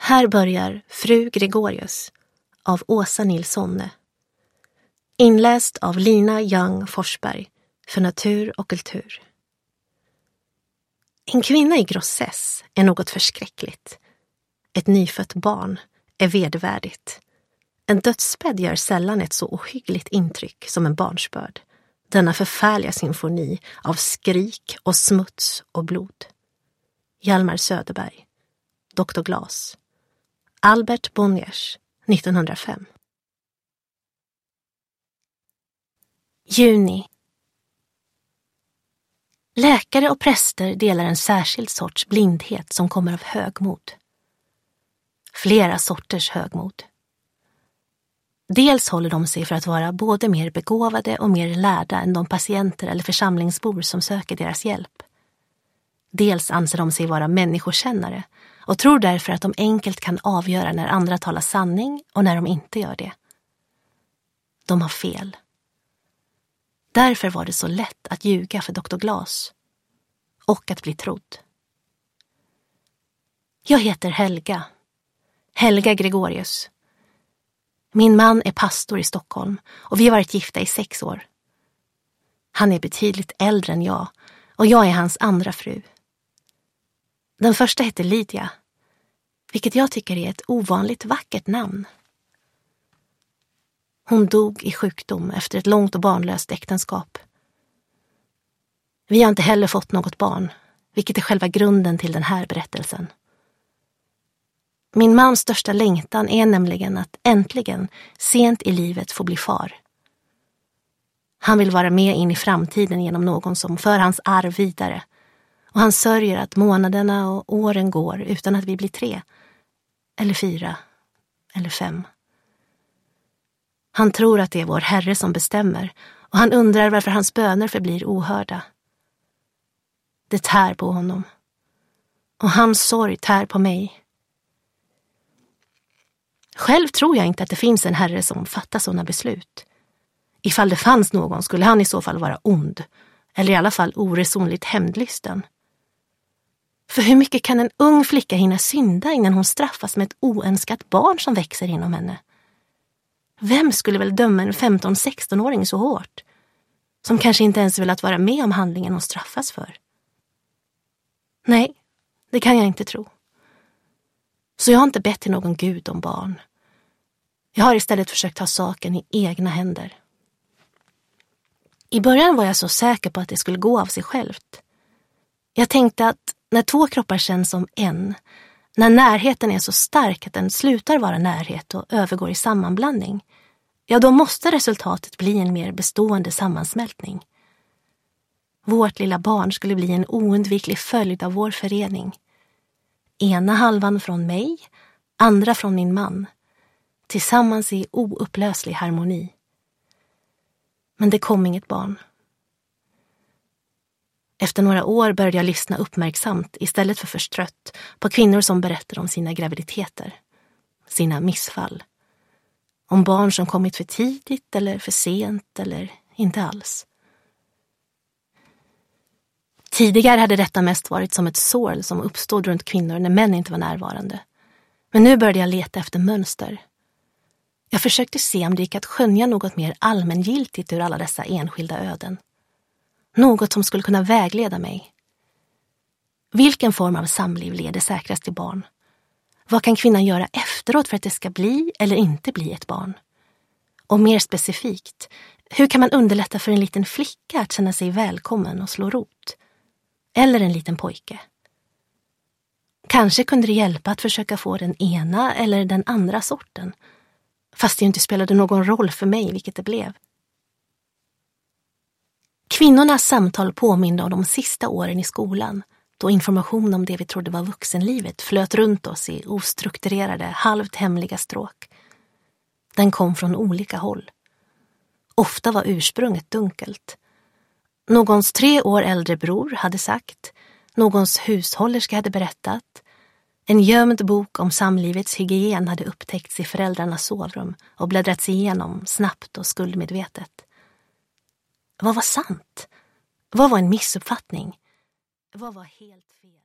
Här börjar Fru Gregorius av Åsa Nilssonne. Inläst av Lina Young Forsberg för Natur och kultur. En kvinna i grossess är något förskräckligt. Ett nyfött barn är vedervärdigt. En dödsbädd gör sällan ett så ohyggligt intryck som en barnsbörd. Denna förfärliga symfoni av skrik och smuts och blod. Hjalmar Söderberg, Dr. Glas. Albert Bonniers, 1905. Juni. Läkare och präster delar en särskild sorts blindhet som kommer av högmod. Flera sorters högmod. Dels håller de sig för att vara både mer begåvade och mer lärda än de patienter eller församlingsbor som söker deras hjälp. Dels anser de sig vara människokännare och tror därför att de enkelt kan avgöra när andra talar sanning och när de inte gör det. De har fel. Därför var det så lätt att ljuga för Dr. Glas och att bli trodd. Jag heter Helga. Helga Gregorius. Min man är pastor i Stockholm och vi har varit gifta i 6 år. Han är betydligt äldre än jag och jag är hans andra fru. Den första heter Lydia, vilket jag tycker är ett ovanligt vackert namn. Hon dog i sjukdom efter ett långt och barnlöst äktenskap. Vi har inte heller fått något barn, vilket är själva grunden till den här berättelsen. Min mans största längtan är nämligen att äntligen, sent i livet, få bli far. Han vill vara med in i framtiden genom någon som för hans arv vidare. Och han sörjer att månaderna och åren går utan att vi blir 3, eller 4, eller 5. Han tror att det är vår Herre som bestämmer och han undrar varför hans böner förblir ohörda. Det tär på honom. Och hans sorg tär på mig. Själv tror jag inte att det finns en Herre som fattar sådana beslut. Ifall det fanns någon skulle han i så fall vara ond, eller i alla fall oresonligt hämndlysten. För hur mycket kan en ung flicka hinna synda innan hon straffas med ett oönskat barn som växer inom henne? Vem skulle väl döma en 15-16-åring så hårt, som kanske inte ens velat vara med om handlingen hon straffas för? Nej, det kan jag inte tro. Så jag har inte bett till någon gud om barn. Jag har istället försökt ta saken i egna händer. I början var jag så säker på att det skulle gå av sig självt. Jag tänkte att när 2 kroppar känns som en, när närheten är så stark att den slutar vara närhet och övergår i sammanblandning, ja då måste resultatet bli en mer bestående sammansmältning. Vårt lilla barn skulle bli en oundviklig följd av vår förening. Ena halvan från mig, andra från min man, tillsammans i oupplöslig harmoni. Men det kom inget barn. Efter några år började jag lyssna uppmärksamt istället för förstrött på kvinnor som berättar om sina graviditeter, sina missfall. Om barn som kommit för tidigt eller för sent eller inte alls. Tidigare hade detta mest varit som ett sår som uppstod runt kvinnor när män inte var närvarande. Men nu började jag leta efter mönster. Jag försökte se om det gick att skönja något mer allmängiltigt ur alla dessa enskilda öden. Något som skulle kunna vägleda mig. Vilken form av samliv leder säkrast till barn? Vad kan kvinnan göra efteråt för att det ska bli eller inte bli ett barn? Och mer specifikt, hur kan man underlätta för en liten flicka att känna sig välkommen och slå rot? Eller en liten pojke? Kanske kunde det hjälpa att försöka få den ena eller den andra sorten. Fast det inte spelade någon roll för mig vilket det blev. Kvinnornas samtal påminner om de sista åren i skolan, då information om det vi trodde var vuxenlivet flöt runt oss i ostrukturerade, halvt hemliga stråk. Den kom från olika håll. Ofta var ursprunget dunkelt. Någons 3 år äldre bror hade sagt, någons hushållerska hade berättat, en gömd bok om samlivets hygien hade upptäckts i föräldrarnas sovrum och bläddrats igenom snabbt och skuldmedvetet. Vad var sant? Vad var en missuppfattning? Vad var helt fel?